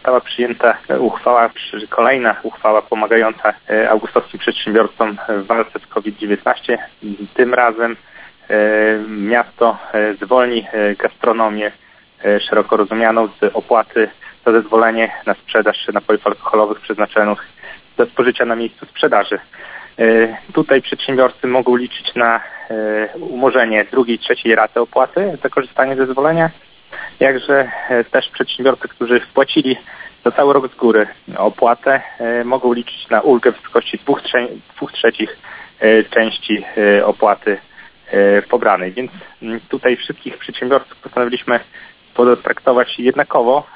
została przyjęta kolejna uchwała pomagająca augustowskim przedsiębiorcom w walce z COVID-19. Tym razem miasto zwolni gastronomię szeroko rozumianą z opłaty za zezwolenie na sprzedaż napojów alkoholowych przeznaczonych do spożycia na miejscu sprzedaży. Tutaj przedsiębiorcy mogą liczyć na umorzenie drugiej, trzeciej raty opłaty za korzystanie ze zezwolenia, jakże też przedsiębiorcy, którzy wpłacili za cały rok z góry opłatę, mogą liczyć na ulgę w wysokości 2/3 części opłaty pobranej. Więc tutaj wszystkich przedsiębiorców postanowiliśmy potraktować jednakowo